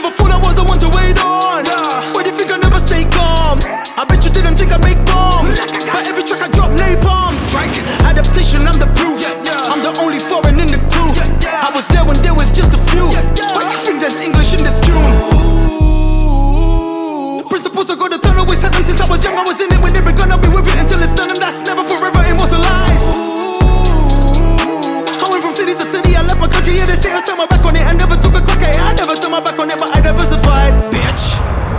never thought I was the one to wait on. Why do you think I never stay calm? I bet you didn't think I'd make bombs, but every track I drop napalm. Strike, adaptation, I'm the proof. I'm the only foreign in the crew. I was there when there was just a few. Why do you think there's English in this tune? The principles are gonna turn, always had them since I was young. I was in it when they were gonna be with it until it's done, and that's never forever immortalized. I went from city to city, I left my country, yeah, they say I turned my back on it. I never took a crack at it, I never turned my back on it, but I diversified, bitch.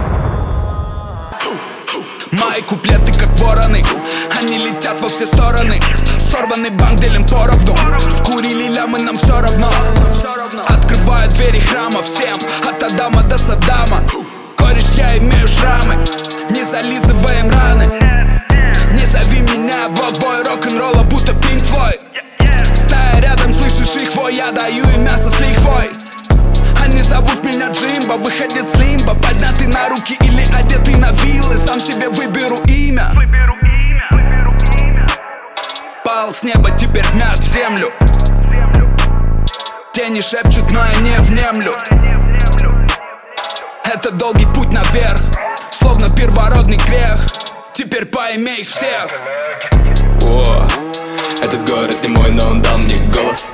Мои куплеты как вороны, они летят во все стороны. Сорванный банк делим поровну, скурили лямы, нам все равно. Открываю двери храма всем, от Адама до Саддама. Кореш, я имею шрамы, не зализываем раны. Не зови меня блокбой рок-н-ролла, будто Pink Floyd. Стая рядом, слышишь их вой, я даю им мясо с лихвой. Они зовут меня Джимбо, выходит с лимба. Поднятый на руки или одетый на виллы, сам себе выберу имя. Пал с неба теперь вмят в землю. Тени шепчут, но я не внемлю. Это долгий путь наверх, словно первородный грех. Теперь поимей их всех. О, этот город не мой, но он дал мне голос.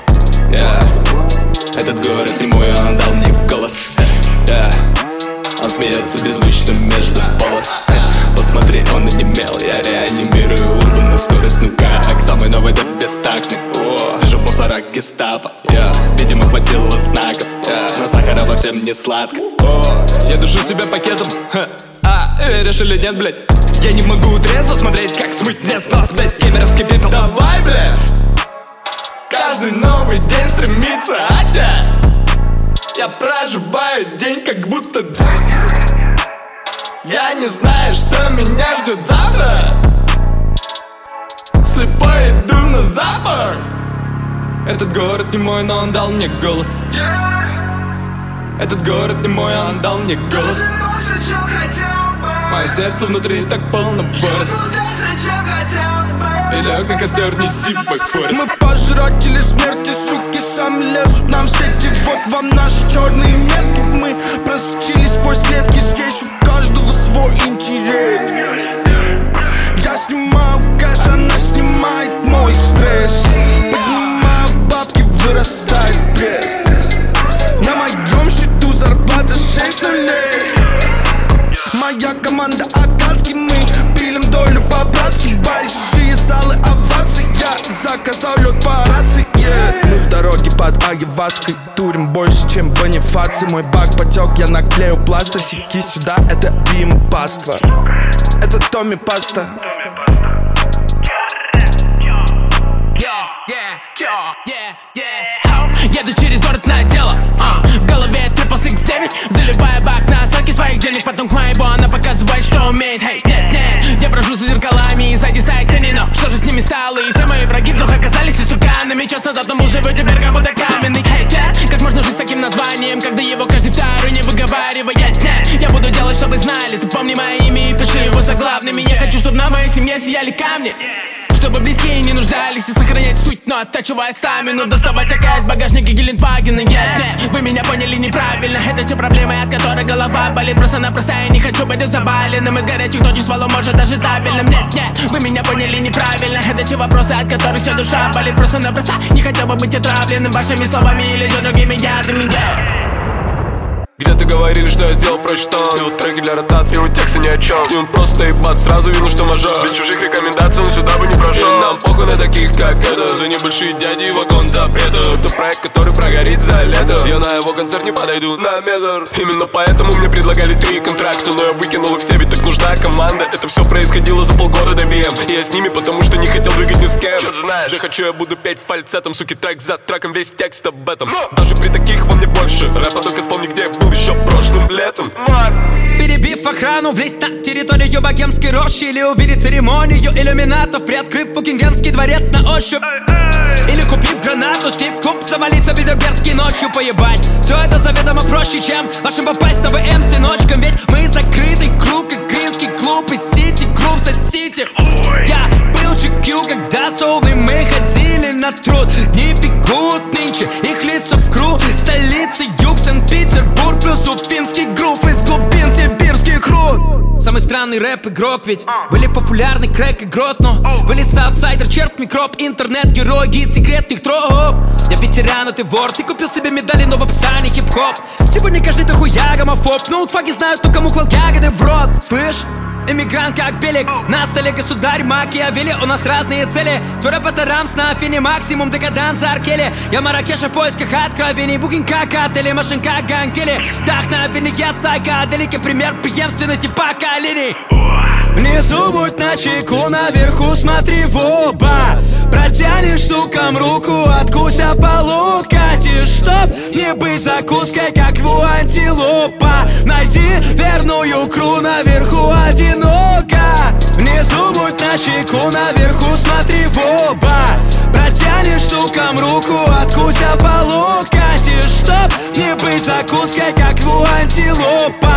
Этот город не мой, он дал мне голос. Он смеется беззвучно между полос. Посмотри, он онемел, я реанимирую урбан на скорость, ну-ка, к самой новой да бестактной. Вижу мусора гестапо, видимо хватило знаков. Но сахара во всем не сладко. Я душу себя пакетом. Веришь или нет, блядь? Я не могу трезво смотреть, как смыть мне с глаз, блядь, кемеровский пепел. Давай, блядь! Каждый новый день стремится опять. Я проживаю день, как будто я не знаю, что меня ждет завтра. Слепой иду на запах. Этот город не мой, но он дал мне голос. Этот город не мой, он дал мне голос. Мое сердце внутри так полно борос. И лег на костер, неси бэкфорест. Мы пожиратели смерти, суки, сами лезут нам в сети. Вот вам наши черные метки. Мы просочились сквозь клетки. Здесь у каждого свой интерес. Я снимаю кэш, она снимает мой стресс. Поднимаю бабки, вырастает пресс. На моем счету зарплата 6 нулей. Моя команда Акацки, мы пилим долю по-братски. Большие залы оваций, я заказал лед по рации. Мы в дороге под Агиваской, турим больше, чем Бонифаций. Мой бак потек, я наклею пластырь. Сики сюда, это бим-паства. Это Томми Паста. Еду через город на дело, в голове Triple 69. Заливаю бак на остатки своих денег. Потом к моему она показывает, что умеет. Hey, нет, я брожу за зеркалами, и сзади стоят тени. Но что же с ними стало? И все мои враги вдруг оказались истуканами. Час назад он был живой, теперь как будто каменный. Hey, как можно жить с таким названием, когда его каждый второй не выговаривает? Нет, я буду делать, чтобы знали. Ты помни мое имя и пиши его заглавными. Я хочу, чтобы на моей семье сияли камни, чтобы близкие не нуждались и сохранять суть, но оттачивая стамину. Доставать АК из багажника Гелендвагена. Вы меня поняли неправильно. Это те проблемы, от которых голова болит. Просто-напросто я не хочу быть заваленным. Из горячих точек стволом, может даже табельным. Нет, вы меня поняли неправильно. Это те вопросы, от которых вся душа болит. Просто-напросто не хотел бы быть отравленным вашими словами или же другими ядами. Где-то говорили, что я сделал проще тон. И вот треки для ротации, и вот тексты ни о чем. К ним просто ебать, сразу видно, что мажор. Без чужих рекомендаций он сюда бы не прошел. И нам похуй на таких, как это. За небольшие дяди вагон запретов. Это проект, который прогорит за лето. Я на его концерт не подойду на метр. Именно поэтому мне предлагали 3 контракта, но я выкинул их все, ведь так нужна команда. Это все происходило за полгода до BM. И я с ними, потому что не хотел двигать ни с кем. Захочу, я буду петь фальцетом, суки, трек за треком, весь текст об этом. Даже при таких во мне больше рэпа, только вспомни, где я был еще прошлым летом. Перебив охрану, влезть на территорию богемской рощи. Или увидеть церемонию иллюминатов, приоткрыв Букингемский дворец на ощупь. Или купив гранату, Стив Куб, завалиться в Бильдербергский ночью поебать. Все это заведомо проще, чем вашим попасть на ВМ с сыночком. Ведь мы закрытый круг, как Гринский клуб из Сити, клуб за Сити. Я был GQ, когда соулы мы ходили на труд. Дни бегут нынче, их лица в кру. Столицы, юг, Санкт-Петербург плюс уфимский Самый странный рэп-игрок, ведь были популярны крэк и грот, но вылез аутсайдер, червь, микроб, интернет-герой, гид секретных троп. Я ветеран, а ты вор, ты купил себе медали, но в описании хип-хоп. Сегодня каждый дохуя гомофоб, ноутфаги знают, кто кому клал ягоды в рот. Слышь? Эмигрант как Белик, на столе государь Макиавелли. У нас разные цели, твой рэп это рамс на афине, максимум декаданс Аркели. Я Маракеша в поисках откровений, букинг как отели, машин как Гангели. Вдохновенный я сайкаделики, пример преемственности поколений. Внизу будь начеку, наверху смотри в оба. Протянешь сукам руку, откуся полу, катишь, чтоб не быть закуской, как льву антилопа. Найди верную икру, наверху одиноко. Внизу будь начеку, наверху смотри в оба. Протянешь сукам руку, откуся полу, катишь, чтоб не быть закуской, как льву антилопа.